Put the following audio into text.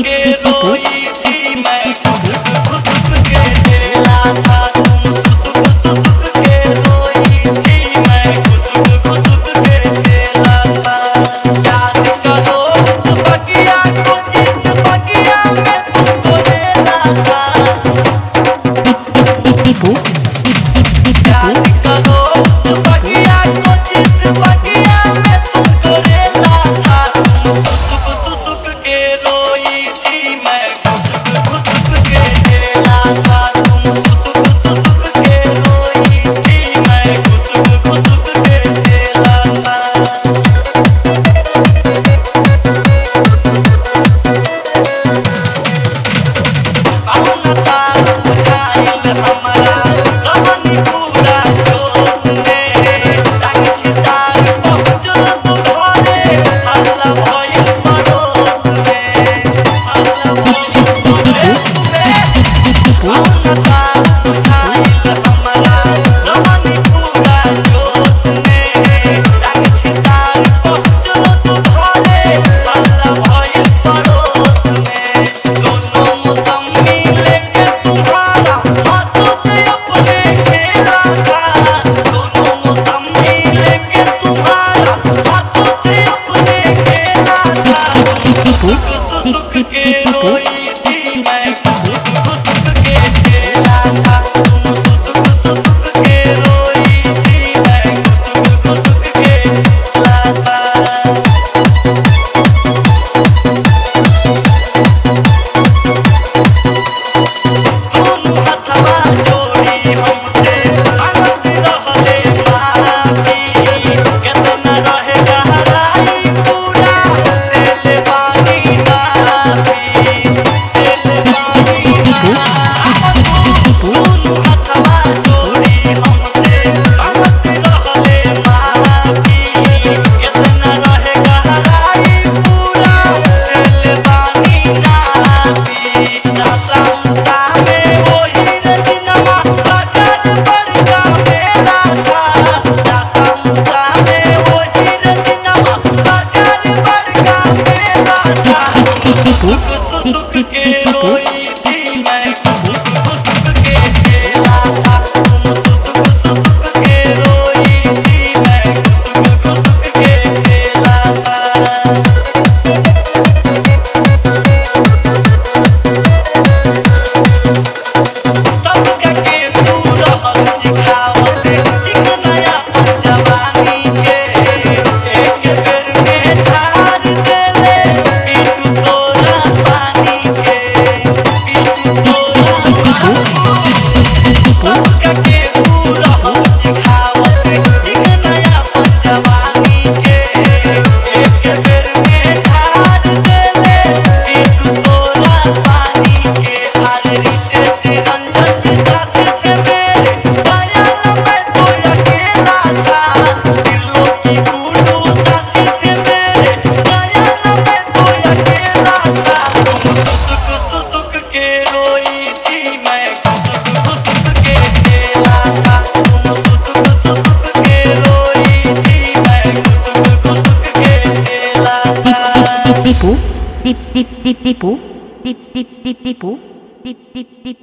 के रोई थी मैं, खुसुक खुसुक के ढेला था तुम, सुसुक सुसुक के रोई थी मैं, खुसुक खुसुक के ढेला था। याद करो उस बगिया को जिस बगिया में तुमको लेना था। याद करो उस बगिया को जिस बगिया में तुमको लेना था। सुसुक सुसुक के रोई थी मैं, खुसुक खुसुक के ढेला था तुम, सुसुक सुसुक के रोई थी मैं, खुसुक खुसुक के ढेला था। कौन तार बुझाइल हमरा रहनी पूरा जोश में, टांग छितार पहुँचल तू घरे, हल्ला भइल पड़ोस में, हल्ला भइल पड़ोस में। कौन तार बुझाइल हमरा रहनी पूरा जोश में, टांग छितार पहुँचल तू घरे, हल्ला भइल पड़ोस में। दोनों मौसमी लेके तुम्हारा हाथों से अपने खेला था, दोनों मौसमी लेके तुम्हारा हाथों से अपने खेला था। सुसुक सुसुक के रोई थी मैं, खुसुक खुसुक के ढेला था तुम, सुसुक सुसुक के रोई थी मैं, खुसुक खुसुक के ढेला था। दोनों हथवा जोड़ी हमसे मांगत रहले माफी, केतना रहे गहराई पूरा देले बानी माफी, देले बानी माफी। दोनों हथवा जोड़ी हमसे मांगत रहले माफी, केतना रहे गहराई पूरा देले बानी माफी। सासा मुसा में वही रजनवा अगर बड़का मेला था, सासा मुसा में वही रजनवा अगर बड़का मेला था। सुसुक सुसुक के रोई थी मैं, खुसुक खुसुक के ढेला था तुम, सुसुक सुसुक के रोई थी मैं, खुसुक खुसुक के ढेला था। सबका के तू रहल चिखावत, चिकनाया जवानी के, एक बेर में झाड़ देले पीटू तोरा पानी के, पीटू तोरा पानी के। सबका के तू रहल चिखावत, चिकनाया जवानी के, एक बेर में झाड़ देले पीटू तोरा पानी के। हाल रीते से रंजन जी साथ थे मेरे, दया न मैं तो अकेला था, दिलों की गुडू साथ थे मेरे, दया न मैं तो अकेला था। तुम सुसुक सुसुक के रोई थी मैं, खुसुक खुसुक के ढेला था तुम, सुसुक सुसुक के रोई थी मैं, खुसुक खुसुक के ढेला था। Tipu, tip tip tip tipu, tip tip tip tipu, tip tip tip.